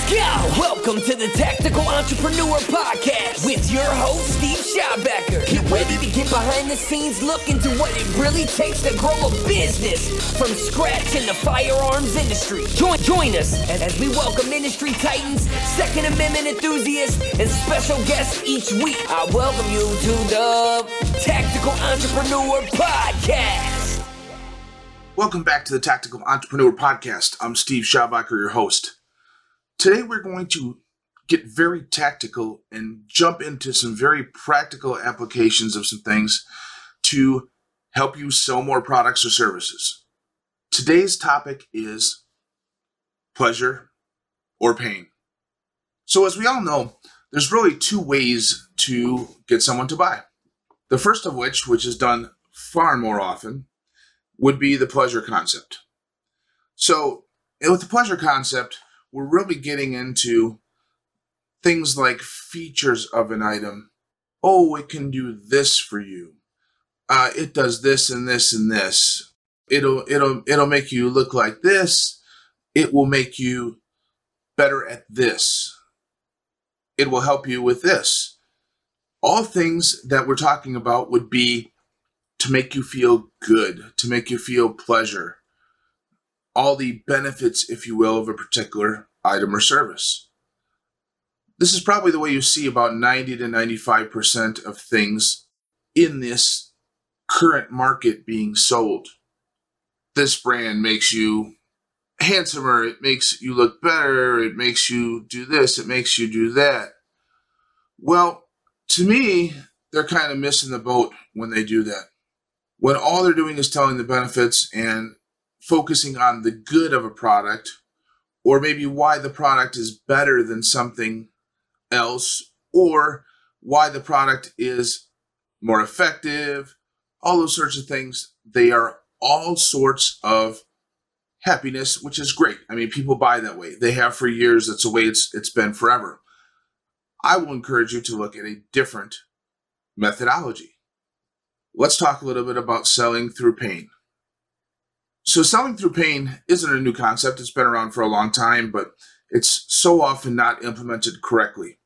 Go! Welcome to the Tactical Entrepreneur Podcast with your host, Steve Schabacker. Get ready to get behind the scenes, look into what it really takes to grow a business from scratch in the firearms industry. Join us as we welcome industry titans, Second Amendment enthusiasts, and special guests each week. I welcome you to the Tactical Entrepreneur Podcast. Welcome back to the Tactical Entrepreneur Podcast. I'm Steve Schabacker, your host. Today we're going to get very tactical and jump into some very practical applications of some things to help you sell more products or services. Today's topic is pleasure or pain. So as we all know, there's really two ways to get someone to buy. The first of which is done far more often, would be the pleasure concept. So with the pleasure concept, we're really getting into things like features of an item. Oh, it can do this for you. It does this and this and this. It'll make you look like this. It will make you better at this. It will help you with this. All things that we're talking about would be to make you feel good, to make you feel pleasure. All the benefits, if you will, of a particular item or service. This is probably the way you see about 90 to 95% of things in this current market being sold. This brand makes you handsomer, it makes you look better, it makes you do this, it makes you do that. Well, to me, they're kind of missing the boat when they do that. When all they're doing is telling the benefits and focusing on the good of a product, or maybe why the product is better than something else, or why the product is more effective, all those sorts of things. They are all sorts of happiness, which is great. I mean, people buy that way. They have for years. That's the way it's been forever. I will encourage you to look at a different methodology. Let's talk a little bit about selling through pain. So selling through pain isn't a new concept. It's been around for a long time, but it's so often not implemented correctly.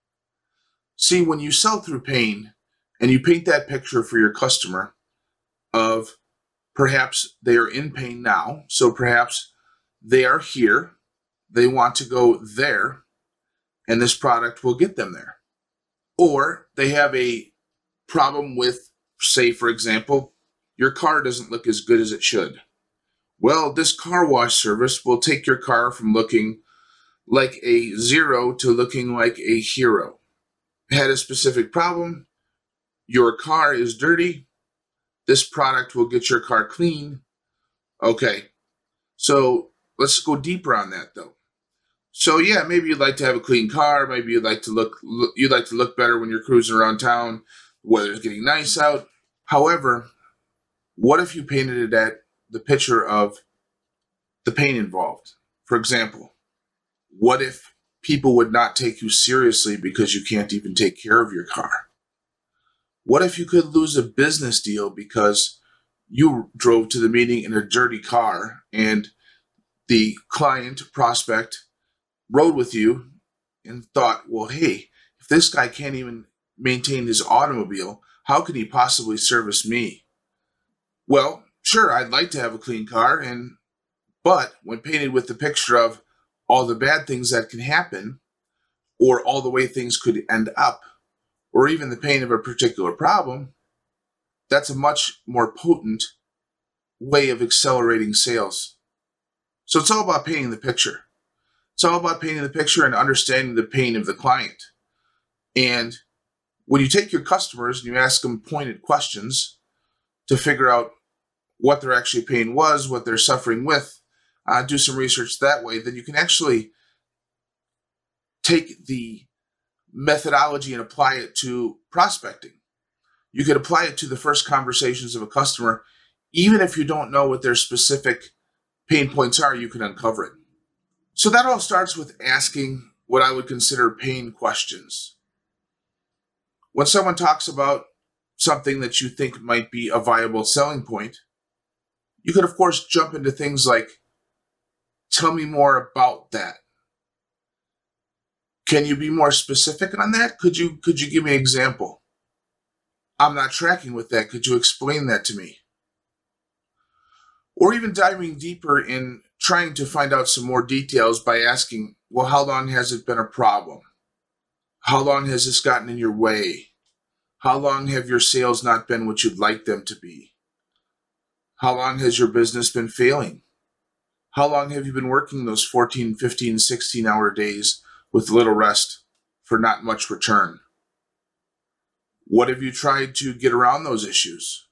See, when you sell through pain and you paint that picture for your customer of perhaps they are in pain now, so perhaps they are here, they want to go there, and this product will get them there. Or they have a problem with, say, for example, your car doesn't look as good as it should. Well, this car wash service will take your car from looking like a zero to looking like a hero. Had a specific problem, your car is dirty, this product will get your car clean. Okay, so let's go deeper on that though. So yeah, maybe you'd like to have a clean car, maybe you'd like to look better when you're cruising around town, the weather's getting nice out. However, what if you painted it at the picture of the pain involved? For example, what if people would not take you seriously because you can't even take care of your car? What if you could lose a business deal because you drove to the meeting in a dirty car and the client prospect rode with you and thought, well, hey, if this guy can't even maintain his automobile, how can he possibly service me? Well, sure, I'd like to have a clean car, but when painted with the picture of all the bad things that can happen, or all the way things could end up, or even the pain of a particular problem, that's a much more potent way of accelerating sales. So it's all about painting the picture. It's all about painting the picture and understanding the pain of the client. And when you take your customers and you ask them pointed questions to figure out what their actual pain was, what they're suffering with, do some research that way, then you can actually take the methodology and apply it to prospecting. You could apply it to the first conversations of a customer. Even if you don't know what their specific pain points are, you can uncover it. So that all starts with asking what I would consider pain questions. When someone talks about something that you think might be a viable selling point, you could, of course, jump into things like, tell me more about that. Can you be more specific on that? Could you give me an example? I'm not tracking with that. Could you explain that to me? Or even diving deeper in trying to find out some more details by asking, well, how long has it been a problem? How long has this gotten in your way? How long have your sales not been what you'd like them to be? How long has your business been failing? How long have you been working those 14, 15, 16-hour days with little rest for not much return? What have you tried to get around those issues?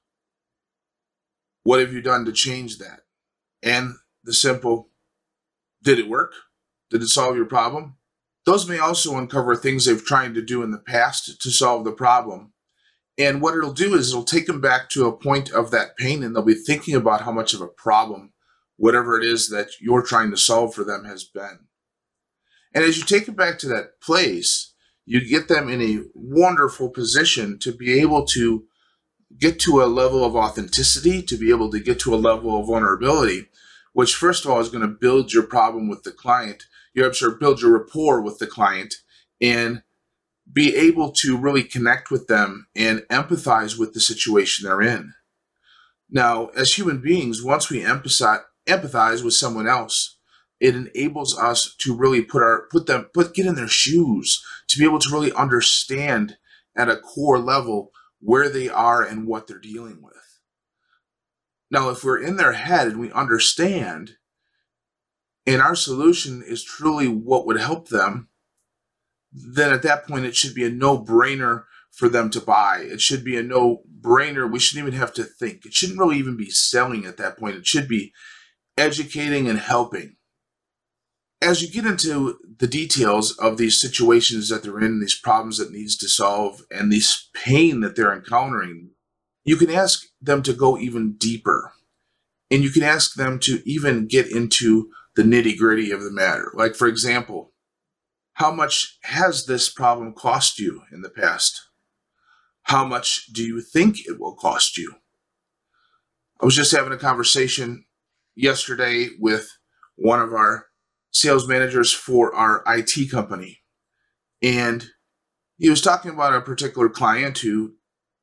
What have you done to change that? And the simple, did it work? Did it solve your problem? Those may also uncover things they've tried to do in the past to solve the problem. And what it'll do is it'll take them back to a point of that pain, and they'll be thinking about how much of a problem whatever it is that you're trying to solve for them has been. And as you take it back to that place, you get them in a wonderful position to be able to get to a level of authenticity, to be able to get to a level of vulnerability, which first of all is going to build your problem with the client. Build your rapport with the client and be able to really connect with them and empathize with the situation they're in. Now, as human beings, once we empathize with someone else, it enables us to really get in their shoes, to be able to really understand at a core level where they are and what they're dealing with. Now, if we're in their head and we understand, and our solution is truly what would help them, then at that point it should be a no-brainer for them to buy. It should be a no-brainer. We shouldn't even have to think. It shouldn't really even be selling at that point. It should be educating and helping. As you get into the details of these situations that they're in, these problems that needs to solve, and this pain that they're encountering, you can ask them to go even deeper. And you can ask them to even get into the nitty-gritty of the matter. Like, for example, how much has this problem cost you in the past? How much do you think it will cost you? I was just having a conversation yesterday with one of our sales managers for our IT company. And he was talking about a particular client who,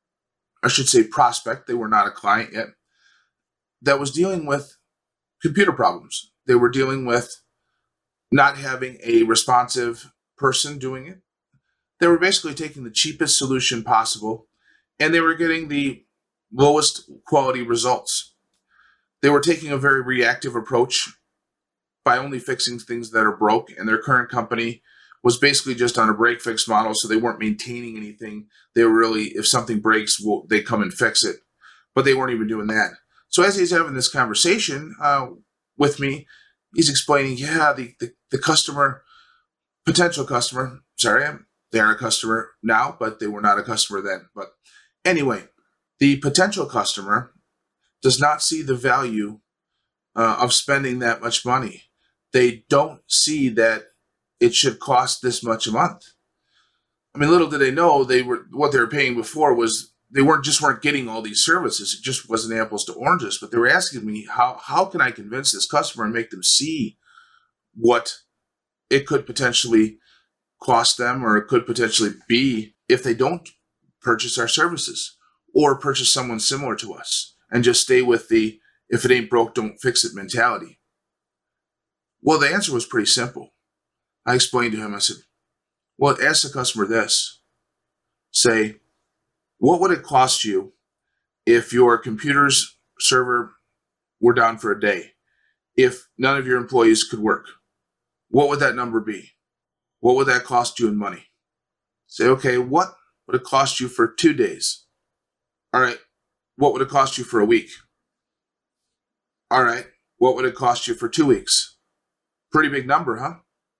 I should say prospect, they were not a client yet, that was dealing with computer problems. They were dealing with not having a responsive person doing it. They were basically taking the cheapest solution possible, and they were getting the lowest quality results. They were taking a very reactive approach by only fixing things that are broke, and their current company was basically just on a break-fix model, so they weren't maintaining anything. They were really, if something breaks, they come and fix it. But they weren't even doing that. So as he's having this conversation with me, he's explaining, the customer, potential customer, they're a customer now, but they were not a customer then. But anyway, the potential customer does not see the value of spending that much money. They don't see that it should cost this much a month. I mean, little did they know what they were paying before was they weren't getting all these services. It just wasn't apples to oranges. But they were asking me, how can I convince this customer and make them see what it could potentially cost them, or it could potentially be if they don't purchase our services or purchase someone similar to us and just stay with the if it ain't broke, don't fix it mentality. Well, the answer was pretty simple. I explained to him, I said, well, ask the customer this. Say, what would it cost you if your computer's server were down for a day? If none of your employees could work? What would that number be? What would that cost you in money? Say, okay, what would it cost you for 2 days? All right, what would it cost you for a week? All right, what would it cost you for 2 weeks? Pretty big number, huh?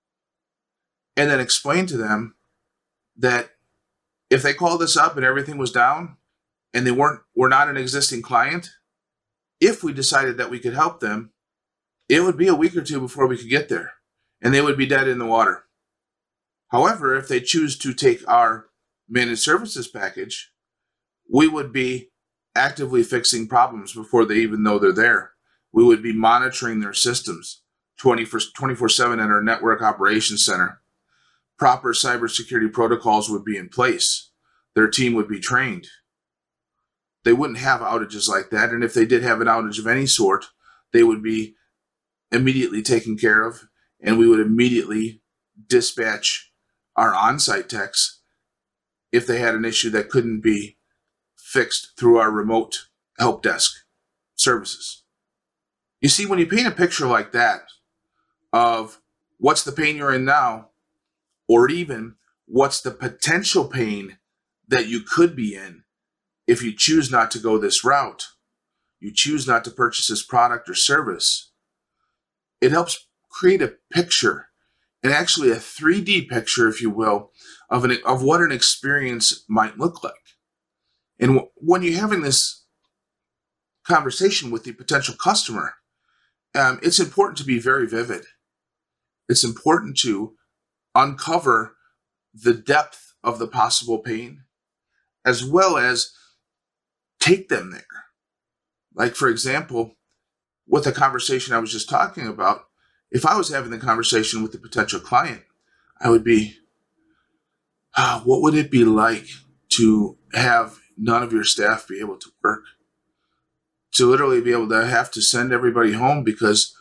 And then explain to them that if they called us up and everything was down and they were not an existing client, if we decided that we could help them, it would be a week or two before we could get there, and they would be dead in the water. However, if they choose to take our managed services package, we would be actively fixing problems before they even know they're there. We would be monitoring their systems 24/7 at our network operations center, proper cybersecurity protocols would be in place. Their team would be trained. They wouldn't have outages like that. And if they did have an outage of any sort, they would be immediately taken care of, and we would immediately dispatch our on-site techs if they had an issue that couldn't be fixed through our remote help desk services. You see, when you paint a picture like that of what's the pain you're in now, or even what's the potential pain that you could be in if you choose not to go this route, you choose not to purchase this product or service, it helps create a picture, and actually a 3D picture, if you will, of what an experience might look like. And when you're having this conversation with the potential customer, it's important to be very vivid. It's important to uncover the depth of the possible pain, as well as take them there. Like, for example, with the conversation I was just talking about, if I was having the conversation with the potential client, I would be, what would it be like to have none of your staff be able to work? To literally be able to have to send everybody home because,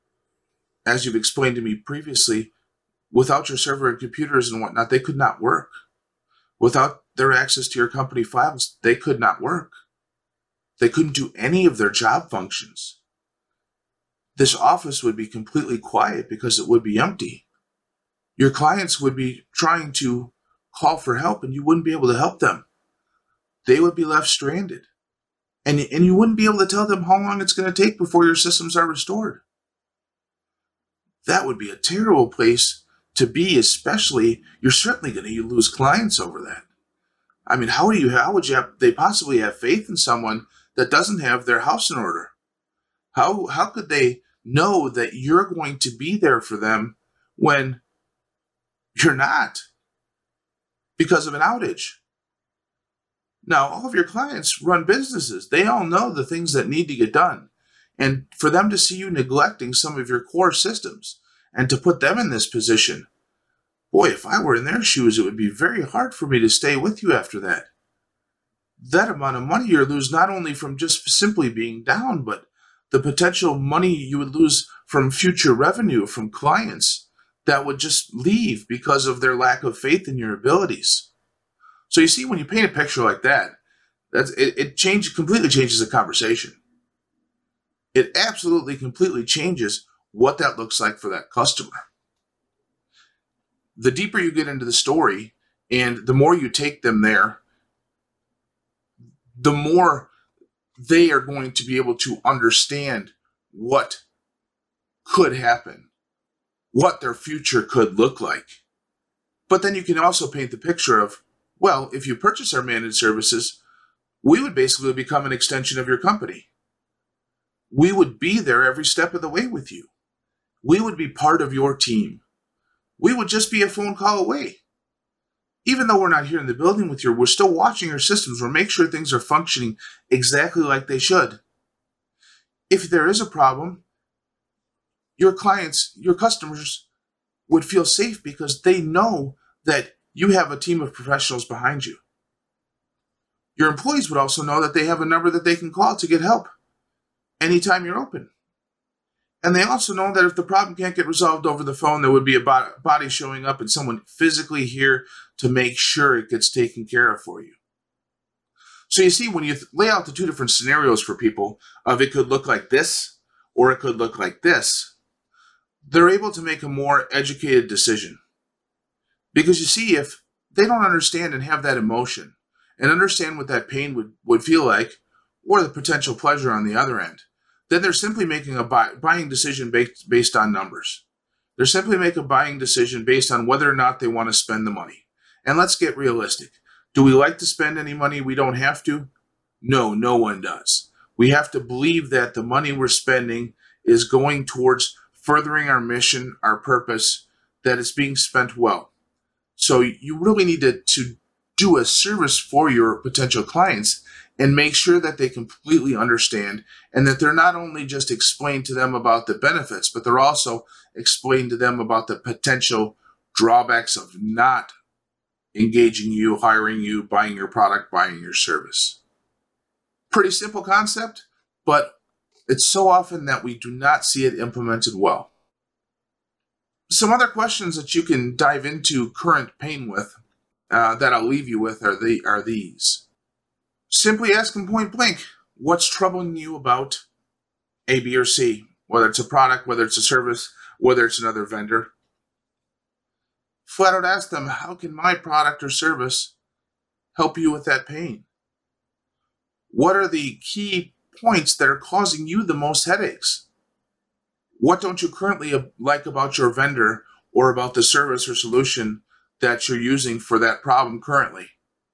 as you've explained to me previously, without your server and computers and whatnot, they could not work. Without their access to your company files, they could not work. They couldn't do any of their job functions. This office would be completely quiet because it would be empty. Your clients would be trying to call for help and you wouldn't be able to help them. They would be left stranded. And you wouldn't be able to tell them how long it's going to take before your systems are restored. That would be a terrible place to be, especially you're certainly going to lose clients over that. I mean, how would they possibly have faith in someone that doesn't have their house in order? How could they know that you're going to be there for them when you're not because of an outage? Now, all of your clients run businesses. They all know the things that need to get done. And for them to see you neglecting some of your core systems and to put them in this position, boy, if I were in their shoes, it would be very hard for me to stay with you after that. That amount of money you lose not only from just simply being down, but the potential money you would lose from future revenue from clients that would just leave because of their lack of faith in your abilities. So you see, when you paint a picture like that, it completely changes the conversation. It absolutely completely changes what that looks like for that customer. The deeper you get into the story and the more you take them there, the more they are going to be able to understand what could happen, what their future could look like. But then you can also paint the picture of, well, if you purchase our managed services, we would basically become an extension of your company. We would be there every step of the way with you. We would be part of your team. We would just be a phone call away. Even though we're not here in the building with you, we're still watching your systems. We'll make sure things are functioning exactly like they should. If there is a problem, your clients, your customers would feel safe because they know that you have a team of professionals behind you. Your employees would also know that they have a number that they can call to get help anytime you're open. And they also know that if the problem can't get resolved over the phone, there would be a body showing up and someone physically here to make sure it gets taken care of for you. So you see, when you lay out the two different scenarios for people of it could look like this or it could look like this, they're able to make a more educated decision. Because you see, if they don't understand and have that emotion and understand what that pain would feel like, or the potential pleasure on the other end, then they're simply making a buying decision based on numbers. They're simply making a buying decision based on whether or not they want to spend the money. And let's get realistic. Do we like to spend any money we don't have to? No, no one does. We have to believe that the money we're spending is going towards furthering our mission, our purpose, that it's being spent well. So you really need to do a service for your potential clients and make sure that they completely understand and that they're not only just explained to them about the benefits, but they're also explained to them about the potential drawbacks of not engaging you, hiring you, buying your product, buying your service. Pretty simple concept, but it's so often that we do not see it implemented well. Some other questions that you can dive into current pain with, that I'll leave you with, are these. Simply ask them point blank, what's troubling you about A, B, or C? Whether it's a product, whether it's a service, whether it's another vendor. Flat out ask them, how can my product or service help you with that pain? What are the key points that are causing you the most headaches? What don't you currently like about your vendor or about the service or solution that you're using for that problem currently?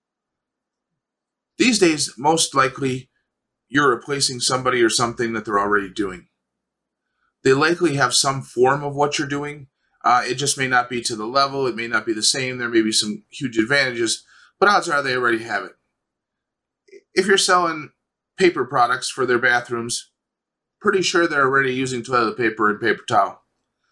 These days, most likely, you're replacing somebody or something that they're already doing. They likely have some form of what you're doing. It just may not be to the level. It may not be the same. There may be some huge advantages, but odds are they already have it. If you're selling paper products for their bathrooms, pretty sure they're already using toilet paper and paper towel.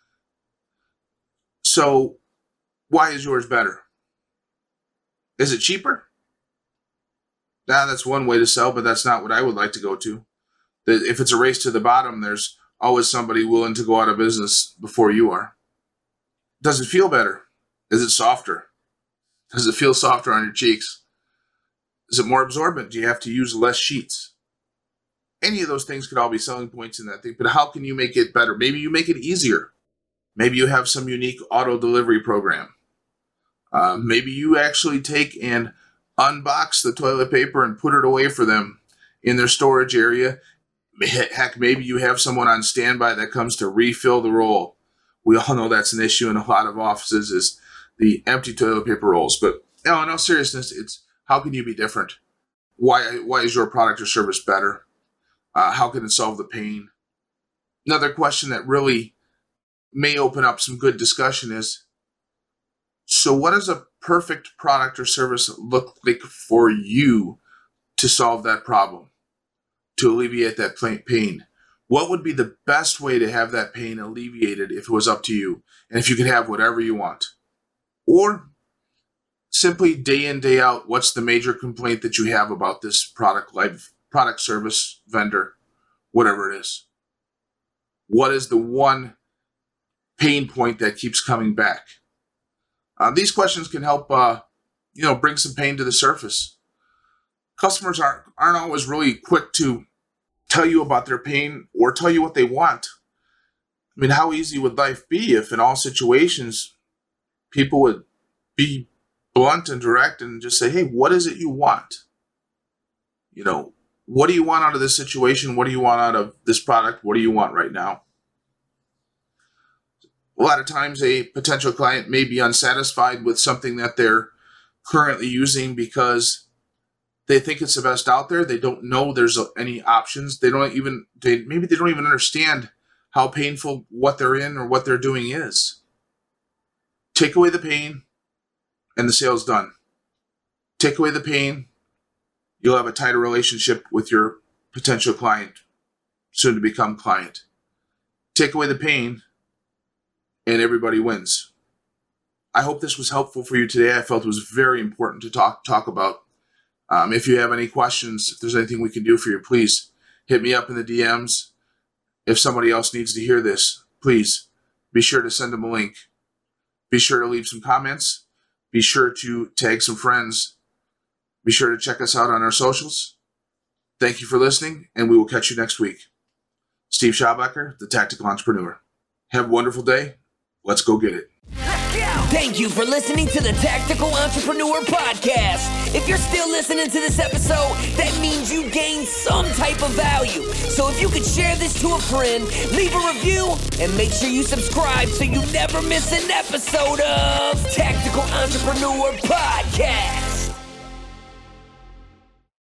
So why is yours better? Is it cheaper? That's one way to sell, but that's not what I would like to go to. If it's a race to the bottom, there's always somebody willing to go out of business before you are. Does it feel better? Is it softer? Does it feel softer on your cheeks? Is it more absorbent? Do you have to use less sheets? Any of those things could all be selling points in that thing, but how can you make it better? Maybe you make it easier. Maybe you have some unique auto delivery program. Maybe you actually take and unbox the toilet paper and put it away for them in their storage area. Heck, maybe you have someone on standby that comes to refill the roll. We all know that's an issue in a lot of offices, is the empty toilet paper rolls. But in all seriousness, it's how can you be different? Why is your product or service better? How can it solve the pain? Another question that really may open up some good discussion is, so what does a perfect product or service look like for you to solve that problem, to alleviate that pain? What would be the best way to have that pain alleviated if it was up to you, and if you could have whatever you want? Or simply day in, day out, what's the major complaint that you have about this product, service, vendor, whatever it is? What is the one pain point that keeps coming back? These questions can help, bring some pain to the surface. Customers aren't always really quick to tell you about their pain or tell you what they want. I mean, how easy would life be if in all situations people would be blunt and direct and just say, hey, what is it you want? What do you want out of this situation? What do you want out of this product? What do you want right now? A lot of times a potential client may be unsatisfied with something that they're currently using because they think it's the best out there. They don't know there's any options. Maybe they don't even understand how painful what they're in or what they're doing is. Take away the pain and the sale's done. Take away the pain, you'll have a tighter relationship with your potential client, soon to become client. Take away the pain, and everybody wins. I hope this was helpful for you today. I felt it was very important to talk about. If you have any questions, if there's anything we can do for you, please hit me up in the DMs. If somebody else needs to hear this, please be sure to send them a link. Be sure to leave some comments. Be sure to tag some friends. Be sure to check us out on our socials. Thank you for listening, and we will catch you next week. Steve Schabacker, the Tactical Entrepreneur. Have a wonderful day. Let's go get it. Thank you for listening to the Tactical Entrepreneur Podcast. If you're still listening to this episode, that means you gained some type of value. So if you could share this to a friend, leave a review, and make sure you subscribe so you never miss an episode of Tactical Entrepreneur Podcast.